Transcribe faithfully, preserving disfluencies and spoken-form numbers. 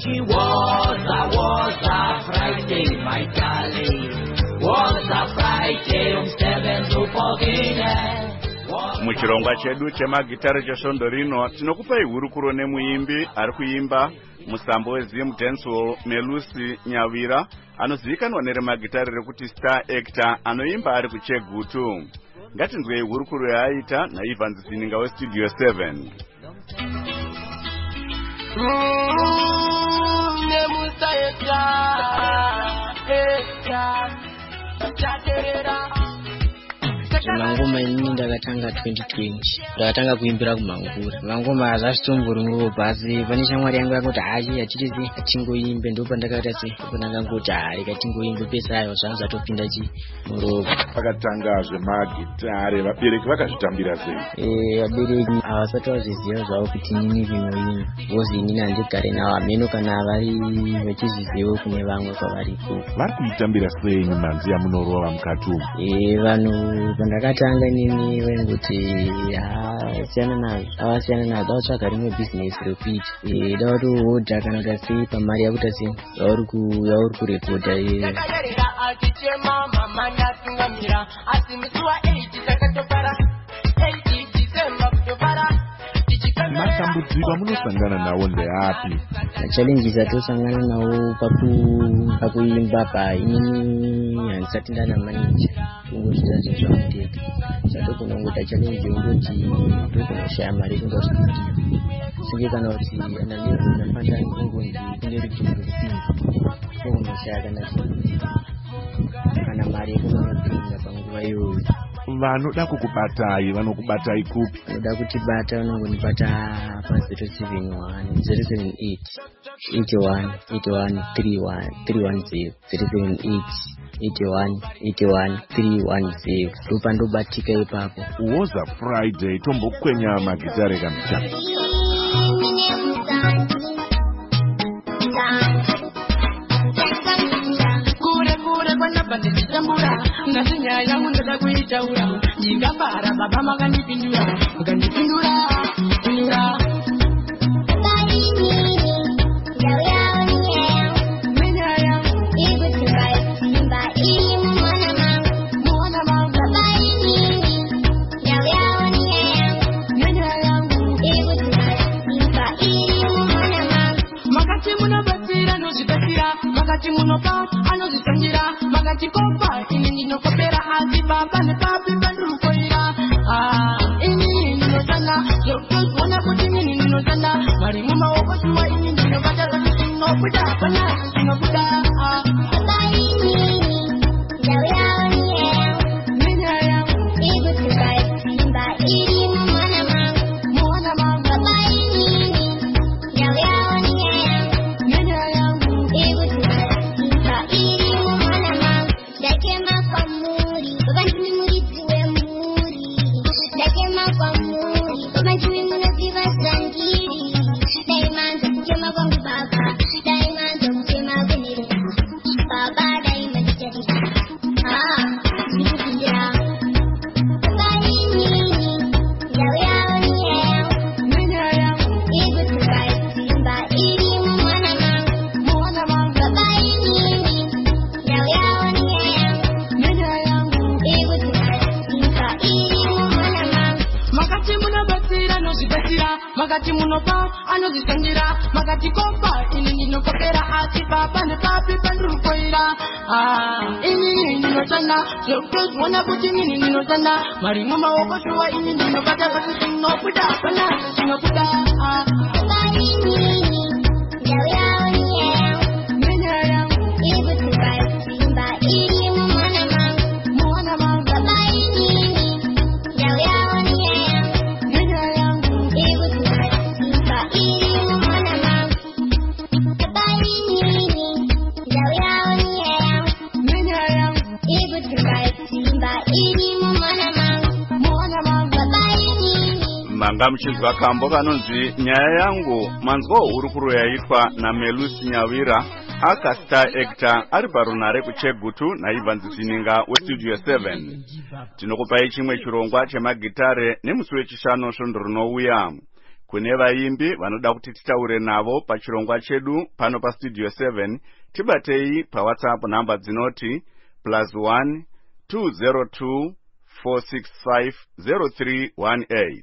It was a, was a Friday, my darling. Was a Friday, umsebenzi upogile. Muchirongwa chedu chemagitare chesondorino tinokupa ihurukuro nemuimbi ari kuimba musambo weZim Dancehall Melusi Nyawira anozivikanwa neremagitare rekuti Star Actor anoimba ari kuChegutu. Ngatinzwe ihurukuro yaaita naIvan Zininga weStudio seven. Mangoma ini ndakatanga twenty twenty ndakatanga kuimbira kumangura mangoma azasitombori nguvo basi pane shamwari yangu yakuti hachi achitizi atingoimbe ndo pandakaita se kunanga kuti hari katingoimbe pesayo zvanzi atopinda chi murovo pakatanga zvemagitare vabereki vakazvitambira sei? Eh vabereki havasati vazviziva zvavo kuti nini rinoimba vozi inini handigare navo hameno kana vari vachizviziva kune vamwe kwavariko. Vari kuitambira sei manzi yamunorova mukati umu? Eh vanhu pandakatanga nini venguti havasiyana nazo havasiyana nazo avatsvaga rimwe bhizinesi rekuita eh da kutohodha kana kuti sei pamari yakuita sei yauri ku yauri kurekodha eh matambudziko amunosangana nawo ndeapi? machallenges atosangana nawo paku pakuimba pa inini handisati ndana manager kungozvita zvinhu zvamuteka zato kunongota challenge yongoti ndokunoshaya mari kunga studio senge kana kuti analero nafanira kungonzi kune rutivi rokupinda kungonoshaya kana kana mari yekunonopinda panguva iyoyo. Vanoda kukubatai vanokubatai kupi? Vanoda kutibata vanongonibata pa zero seven one zero seven eight eight one eight one three one three one zero zero seven eight eight one eight one three one zero ndopa ndobatika ipapo. Woza Friday tombokwenya magitare kamcha. Nasinya yangu ndada kuitaura Jingambara baba makanipindura Makanipindura Pindura Makati munopa anozitangira makati kopa ini ndinokopera asi baba ne papi bandukoira ah ini ndinotana yokuzona kuti ini ndinotana mari mama wako tuwa ini ndinopata kuti ndinokuda pana ndinokuda ah baba ini yawe yawe ni ya ibu tukai simba ili mwana mama mwana mama baba ini yawe yawe ni makati munopa anozitangira makati kopa ini ndinokopera asi baba ne papi pandukoira ah ini ndinotana zokuzona kuti ini ndinotana mari mama wako tuwa ini ndinopata kuti ndinokuda pana ndinokuda ah baba ini yawe yawe ni ya ibu tukai simba ili mwana mama mwana mama baba ini yawe yawe ni manga mchizwa kambo kanonzi nyaya yangu manzwa hurukuro yaitwa na Melusi Nyawira aka Star Actor ari parunare kuChegutu naIvan Zininga weStudio seven. Tinokupai chimwe chirongwa chemagitare nemusi wechishanu svondo rinouya. Kune vaimbi vanoda kuti titaure navo pachirongwa chedu pano pa Studio seven, tibatei pa WhatsApp namba dzinoti plus one two zero two four six five zero three one eight.